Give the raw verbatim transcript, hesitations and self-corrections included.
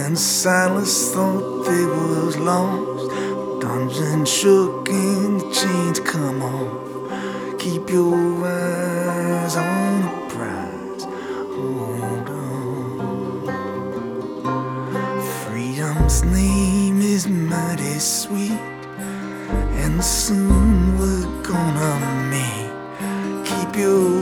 And Silas thought they was lost. Dungeon shook and the chains come off. Keep your eyes on the prize. Hold on. Freedom's name is mighty sweet, and soon we're gonna meet. Keep your